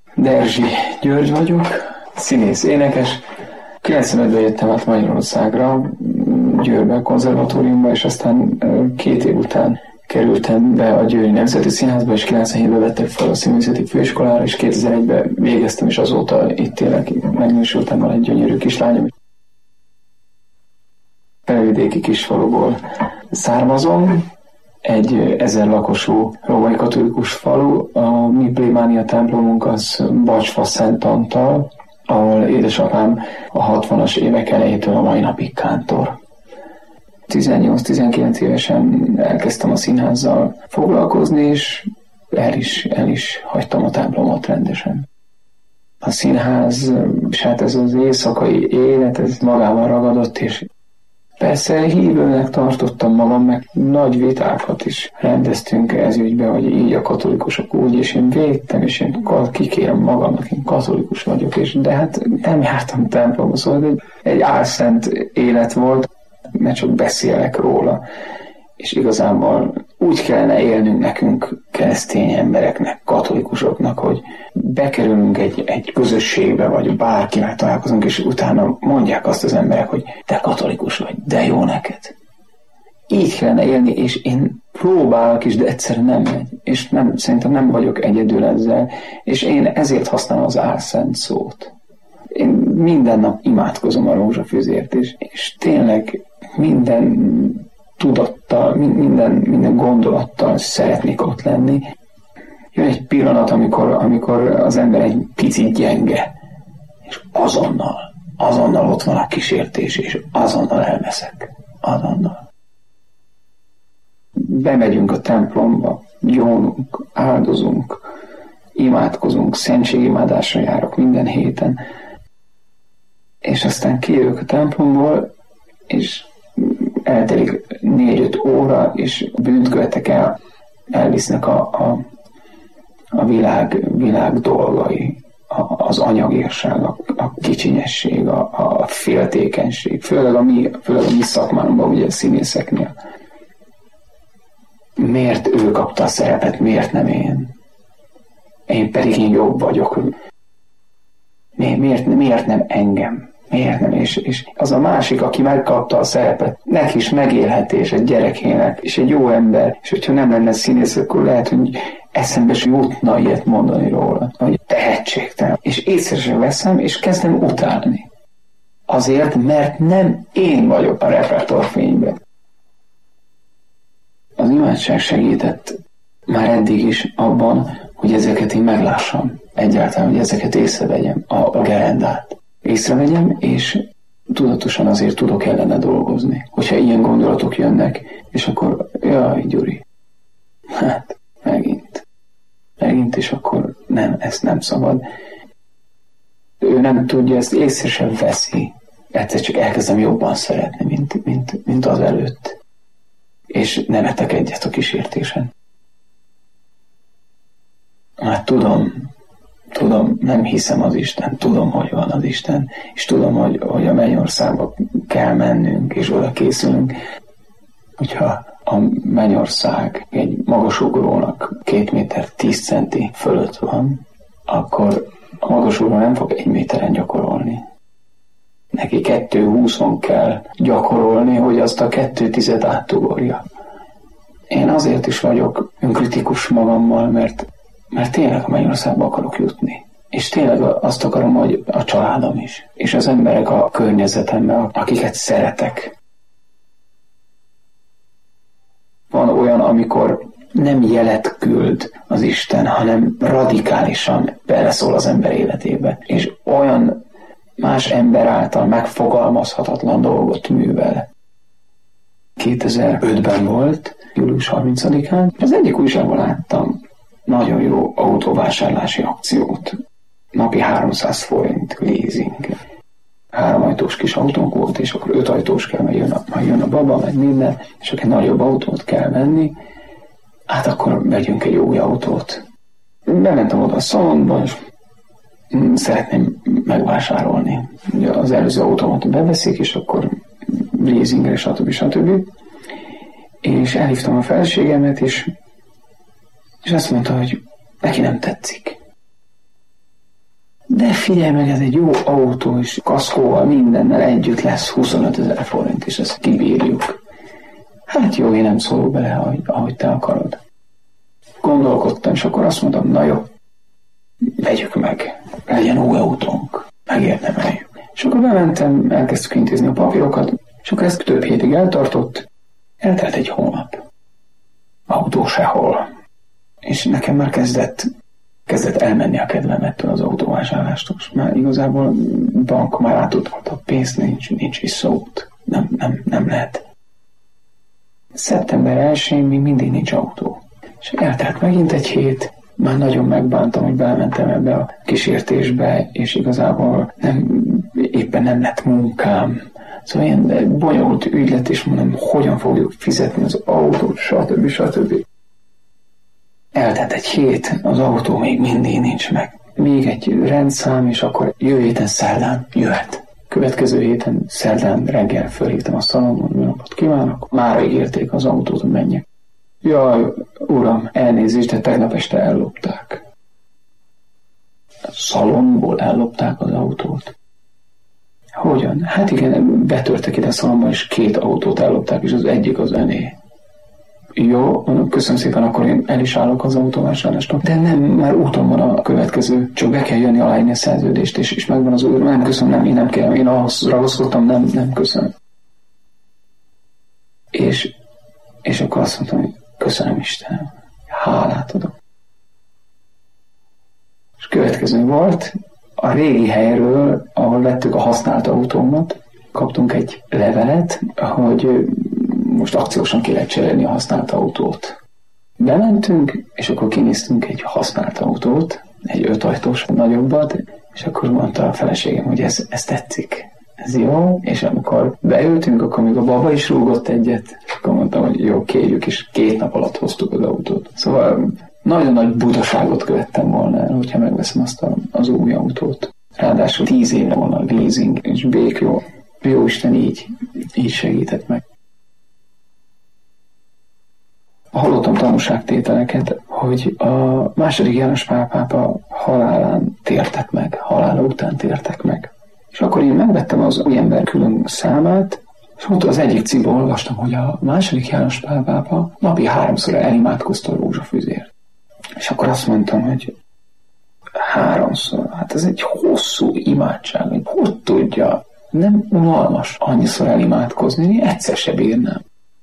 Derzsi György vagyok, színész, énekes. 95-ben jöttem át Magyarországra, Győrbe konzervatóriumba, és aztán 2 év után kerültem be a Győri Nemzeti Színházba, és 97-ben vettek fel a Színművészeti Főiskolára, és 2001-ben végeztem, és azóta itt élek, megnősültem, van egy gyönyörű kislányom. Felvidéki kisfaluból származom, egy 1000 lakosú római katolikus falu. A mi plébánia templomunk az Bacsfa-Szent Antal, ahol édesapám a 60-as évek elejétől a mai napig kántor. 18-19 évesen elkezdtem a színházzal foglalkozni, és el is hagytam a templomot rendesen. A színház, és hát ez az éjszakai élet, ez magával ragadott, és persze hívőnek tartottam magam, meg nagy vitákat is rendeztünk ez ügybe, hogy így a katolikusok úgy, és én védtem, és én kikérem magamnak, én katolikus vagyok, de hát nem jártam templomba, szóval egy álszent élet volt, mert csak beszélek róla, és igazából úgy kellene élnünk nekünk, keresztény embereknek, katolikusoknak, hogy bekerülünk egy közösségbe, vagy bárkivel találkozunk, és utána mondják azt az emberek, hogy te katolikus vagy, de jó neked. Így kellene élni, és én próbálok is, de egyszerűen nem megy. És szerintem nem vagyok egyedül ezzel, és én ezért használom az álszent szót. Én minden nap imádkozom a rózsafűzért, és tényleg minden tudattal, minden gondolattal szeretnék ott lenni. Jön egy pillanat, amikor az ember egy picit gyenge, és azonnal ott van a kísértés, és azonnal elveszek. Azonnal. Bemegyünk a templomba, gyónunk, áldozunk, imádkozunk, szentségimádásra járok minden héten, és aztán kijövök a templomból, és eltelik 4-5 óra, és bűnt követek el, elvisznek a világ dolgai, az anyagiasság, a kicsinyesség, a féltékenység, főleg a mi szakmánkban, ugye a színészeknél. Miért ő kapta a szerepet, miért nem én? Én pedig én jobb vagyok. Miért nem engem? Miért nem? És az a másik, aki megkapta a szerepet, neki is megélhetés egy gyerekének, és egy jó ember, és hogyha nem lenne színész, akkor lehet, hogy eszembe is jutna ilyet mondani róla, hogy tehetségtelen. És észre sem veszem, és kezdem utálni. Azért, mert nem én vagyok a repertoárfényben. Az imádság segített már eddig is abban, hogy ezeket én meglássam. Egyáltalán, hogy ezeket észrevegyem, a gerendát. Észrevegyem, és tudatosan azért tudok ellene dolgozni. Hogyha ilyen gondolatok jönnek, és akkor, jaj, Gyuri, hát megint, és akkor nem, ezt nem szabad. Ő nem tudja, ezt észre sem veszi. Egyszer csak elkezdem jobban szeretni, mint az előtt. És nevetek egyet a kísértésen. Hát tudom, nem hiszem az Isten, tudom, hogy van az Isten, és tudom, hogy a mennyországba kell mennünk, és oda készülünk. Hogyha a mennyország egy magasugrónak 2 méter 10 centi fölött van, akkor a magasugró nem fog 1 méteren gyakorolni. Neki 2,20-on kell gyakorolni, hogy azt a 2,10 átugorja. Én azért is vagyok önkritikus magammal, mert tényleg a mennyországba akarok jutni. És tényleg azt akarom, hogy a családom is. És az emberek a környezetemben, akiket szeretek. Van olyan, amikor nem jelet küld az Isten, hanem radikálisan beleszól az ember életébe. És olyan más ember által megfogalmazhatatlan dolgot művel. 2005-ben volt, július 30-án. Az egyik újságban láttam nagyon jó autóvásárlási akciót. Napi 300 forint leasing. 3 ajtós kis autónk volt, és akkor 5 ajtós kell, mert jön a baba, meg minden, és akkor egy nagyobb autót kell venni. Hát akkor vegyünk egy új autót. Bementem oda a szalonba, és szeretném megvásárolni. Ugye az előző autómat beveszik, és akkor leasingre, stb. És elhívtam a feleségemet, és azt mondta, hogy neki nem tetszik. de figyelj meg, ez egy jó autó, és kaszkóval mindennel együtt lesz 25 000 forint, és ezt kibírjuk. Hát jó, én nem szólok bele, ahogy te akarod. Gondolkodtam, és akkor azt mondtam, na jó, vegyük meg, legyen új autónk, megérdemeljük. És akkor bementem, elkezdtük intézni a papírokat, és akkor ez több hétig eltartott, eltelt egy hónap. Autó sehol. És nekem már kezdett elmenni a kedvem ettől az autóvásárlástól. Már igazából bank már átudott a pénzt, nincs visszaút. Nem lehet. Szeptember 1-én még mindig nincs autó. És eltelt megint egy hét, már nagyon megbántam, hogy belementem ebbe a kísértésbe, és igazából éppen nem lett munkám. Szóval ilyen bonyolult ügylet, és mondom, hogyan fogjuk fizetni az autót, stb. Eltelt egy hét, az autó még mindig nincs meg. Még egy rendszám, és akkor jövő héten szerdán jöhet. Következő héten szerdán reggel fölhívtam a szalomon, jó napot kívánok, mára ígérték az autót, hogy menjek. Jaj, uram, elnézést, de tegnap este ellopták. A szalomból ellopták az autót. Hogyan? Hát igen, betörtek ide a szalomba, és 2 autót ellopták, és az egyik az öné. Jó, mondom, köszönöm szépen, akkor én el is állok az autóvásárlástól. De nem, már úton van a következő, csak be kell jönni aláírni a szerződést, és megvan az új. Nem köszönöm, én nem kérem, én ahhoz ragaszkodtam, nem köszönöm. És akkor azt mondtam, hogy köszönöm Istenem, hálát adok. És következő volt, a régi helyről, ahol vettük a használt autómat, kaptunk egy levelet, hogy most akciósan ki lehet cserélni a használt autót. Bementünk, és akkor kinéztünk egy használt autót, egy 5 ajtós nagyobbat, és akkor mondta a feleségem, hogy ez tetszik, ez jó, és amikor beültünk, akkor még a baba is rúgott egyet, akkor mondtam, hogy jó, kérjük, és 2 nap alatt hoztuk az autót. Szóval nagyon nagy butaságot követtem volna el, hogyha megveszem azt az új autót. Ráadásul 10 évre volna a leasing, és békjó. Jóisten így segített meg. Hallottam tanúságtételeket, hogy a II. János Pál pápa halálán tértek meg, halála után tértek meg. És akkor én megvettem az új ember külön számát, és ott az egyik cikkben olvastam, hogy a II. János Pál pápa napi 3-szor elimádkozta a rózsafüzért. És akkor azt mondtam, hogy 3-szor, hát ez egy hosszú imádság, hogy tudja, nem unalmas annyiszor elimádkozni, egyszer se bírnám.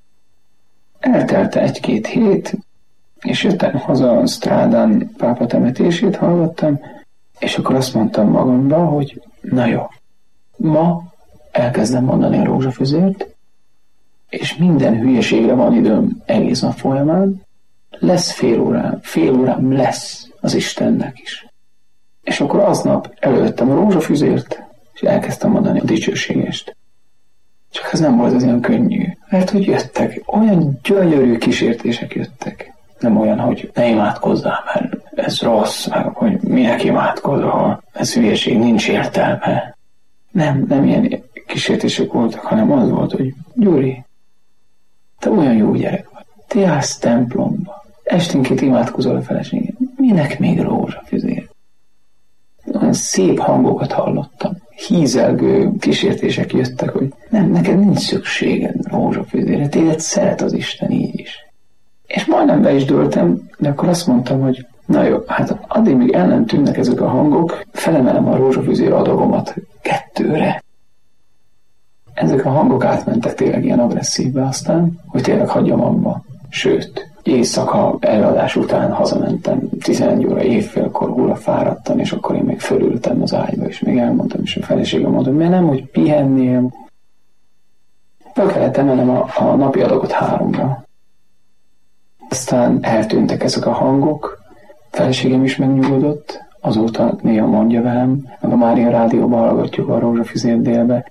Eltelte 1-2 hét, és jöttem haza a Strádán pápa temetését hallgattam, és akkor azt mondtam magamba, hogy na jó, ma elkezdem mondani a rózsafüzért, és minden hülyeségre van időm egész nap folyamán, lesz fél órám lesz az Istennek is. És akkor aznap elővettem a rózsafüzért, és elkezdtem mondani a dicsőségest. Csak ez nem volt az olyan könnyű, mert hogy jöttek, olyan gyönyörű kísértések jöttek. Nem olyan, hogy ne imádkozzál, mert ez rossz, meg hogy minek imádkozol, ez hülyeség, nincs értelme. Nem ilyen kísértések voltak, hanem az volt, hogy Gyuri, te olyan jó gyerek vagy. Te jársz templomba, esténként imádkozol a feleséged. Minek még rózsafüzér? Olyan szép hangokat hallottam. Hízelgő kísértések jöttek, hogy nem, neked nincs szükséged rózsafüzére, téged szeret az Isten így is. És majdnem be is dőltem, de akkor azt mondtam, hogy na jó, hát addig még el nem tűnnek ezek a hangok, felemelem a rózsafüzér adagomat 2-re. Ezek a hangok átmentek tényleg ilyen agresszívbe aztán, hogy tényleg hagyjam abba. Sőt, éjszaka előadás után hazamentem 11 óra évfélkor óra fáradtan, és akkor én még fölültem az ágyba, és még elmondtam, és a feleségem mondta, hogy nem, hogy pihennél. Fel kellett emelnem a napi adagot 3-ra. Aztán eltűntek ezek a hangok, a feleségem is megnyugodott, azóta néha mondja velem, meg a Mária rádióban hallgatjuk a Rózsafüzér délbe.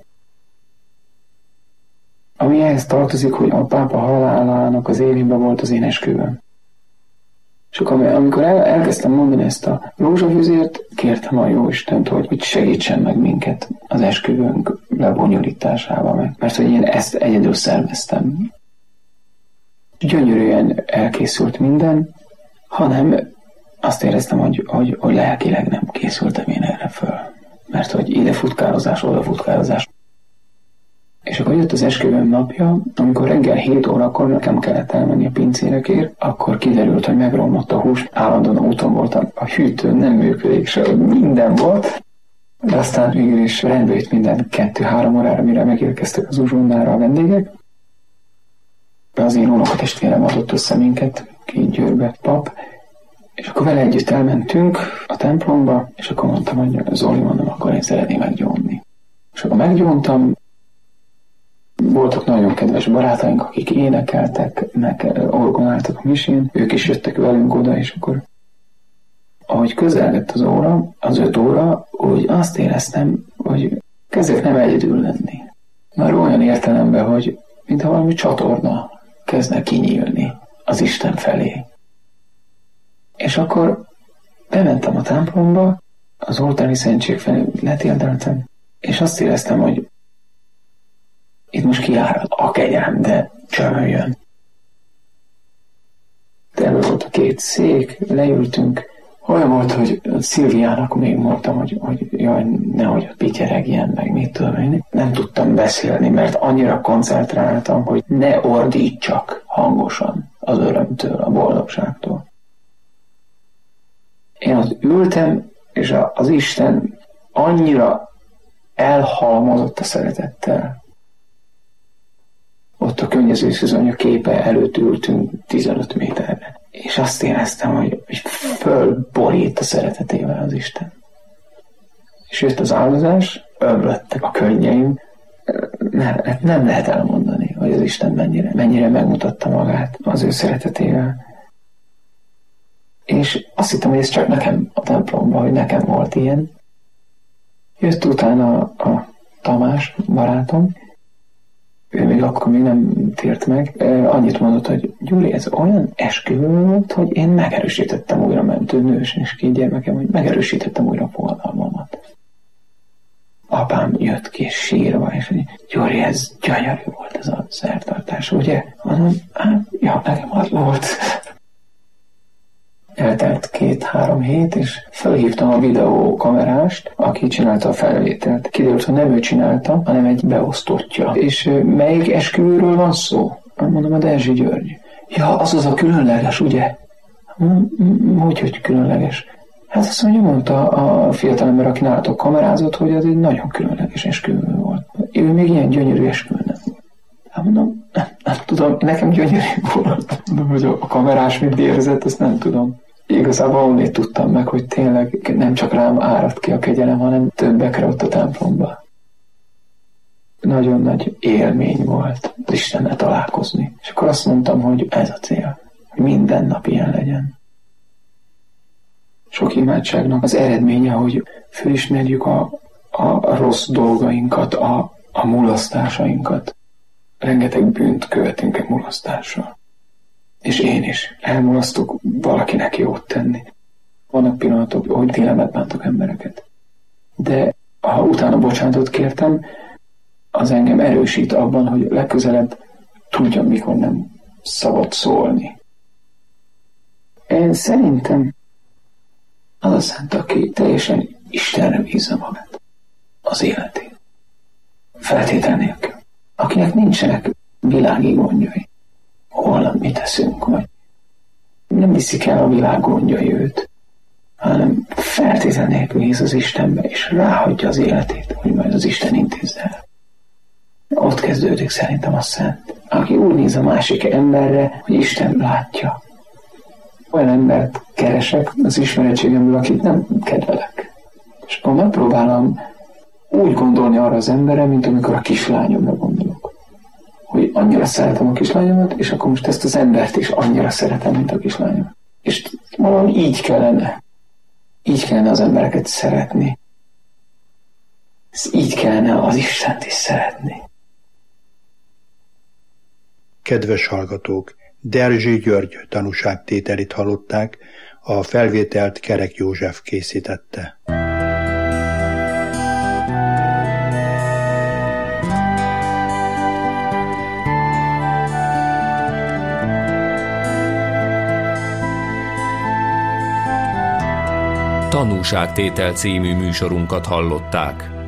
Ami ehhez tartozik, hogy a pápa halálának az évében volt az én esküvőm. És akkor amikor elkezdtem mondani ezt a rózsafüzért, kértem a Jóistent, hogy segítsen meg minket az esküvőnk lebonyolításával meg. Mert hogy én ezt egyedül szerveztem. Gyönyörűen elkészült minden, hanem azt éreztem, hogy lelkileg nem készültem én erre föl. Mert hogy ide futkározás, oda futkározás. És akkor jött az esküvőm napja, amikor reggel 7 órakor nekem kellett elmenni a pincérekért, akkor kiderült, hogy megromlott a hús. Állandóan úton voltam, a hűtő nem működik, se minden volt. De aztán végül is rendbe jött minden 2-3 órára, mire megérkeztek az uzsonnára a vendégek. Az én unokatestvérem adott össze minket, ki Győrbe pap, és akkor vele együtt elmentünk a templomba, és akkor mondtam, hogy Zoli, mondom, akkor én szeretném meggyónni. És akkor meggyóntam, voltak nagyon kedves barátaink, akik énekeltek, meg orgonáltak a misén, ők is jöttek velünk oda, és akkor ahogy közelgett az óra, az 5 óra, úgy azt éreztem, hogy kezdek nem egyedül lenni. Már olyan értelemben, hogy mintha valami csatorna kezdne kinyílni az Isten felé. És akkor bementem a templomba, az oltári szentség felé letérdeltem, és azt éreztem, hogy itt most kiárad a kegyelem, de csömöljön. Terve volt a 2 szék, leültünk. Olyan volt, hogy Szilviának még mondtam, hogy jaj, nehogy ott pityeregjen, meg mit tudom én. Nem tudtam beszélni, mert annyira koncentráltam, hogy ne ordítsak hangosan az örömtől, a boldogságtól. Én ott ültem, és az Isten annyira elhalmozott a szeretettel. Ott a könnyezőszűzanya képe előtt ültünk 15 méterre. És azt éreztem, hogy fölborít a szeretetével az Isten. És jött az áldozás, ömlöttek a könnyeim. Nem lehet elmondani, hogy az Isten mennyire megmutatta magát az ő szeretetével. És azt hittem, hogy ez csak nekem a templomban, hogy nekem volt ilyen. Jött utána a Tamás barátom, ő még akkor még nem tért meg, annyit mondott, hogy Gyuri, ez olyan esküvő volt, hogy én megerősítettem újra, mert ő nős és 2 gyermekem, hogy megerősítettem újra a fogadalmamat. Apám jött ki sírva, és hogy Gyuri, ez gyönyörű volt ez a szertartás, ugye? Mondom, ja, nekem az volt. Eltelt 2-3 hét, és felhívtam a videókamerást, aki csinálta a felvételt. Kiderült, hogy nem ő csinálta, hanem egy beosztottja. És melyik esküvőről van szó? Mondom, a Derzsi György. Ja, az a különleges, ugye? Hogy különleges? Hát azt mondta a fiatalember, aki nálatok kamerázott, hogy ez egy nagyon különleges esküvő volt. Ő még ilyen gyönyörű esküvő nem volt. Hát mondom, nem tudom, nekem gyönyörű volt. Mondom, hogy a kamerás mit érzett, azt nem tudom. Igazából onnét tudtam meg, hogy tényleg nem csak rám áradt ki a kegyelem, hanem többekre ott a templomba. Nagyon nagy élmény volt az Istennel találkozni. És akkor azt mondtam, hogy ez a cél, hogy minden nap ilyen legyen. Sok imádságnak az eredménye, hogy fölismerjük a rossz dolgainkat, a mulasztásainkat. Rengeteg bűnt követünk egy mulasztással. És én is elmulasztok valakinek jót tenni. Vannak pillanatok, hogy tényleg bántok embereket. De ha utána bocsánatot kértem, az engem erősít abban, hogy legközelebb tudjam, mikor nem szabad szólni. Én szerintem az a szent, aki teljesen Istenre bízza magát, az életét. Feltétel nélkül. Akinek nincsenek világi gondjai. Holnap mit teszünk, vagy nem viszik el a világ gondjai őt, hanem feltétel nélkül hisz az Istenbe, és ráhagyja az életét, hogy majd az Isten intézze el. Ott kezdődik szerintem a szent, aki úgy néz a másik emberre, hogy Isten látja. Olyan embert keresek az ismeretségemből, akit nem kedvelek. És akkor megpróbálom úgy gondolni arra az emberre, mint amikor a kislányomra gondolok. Hogy annyira szeretem a kislányomat, és akkor most ezt az embert is annyira szeretem, mint a kislányomat. És valahogy így kellene az embereket szeretni. Így kellene az Istent is szeretni. Kedves hallgatók, Derzsi György tanúságtételét hallották, a felvételt Kerek József készítette. Tanúságtétel című műsorunkat hallották.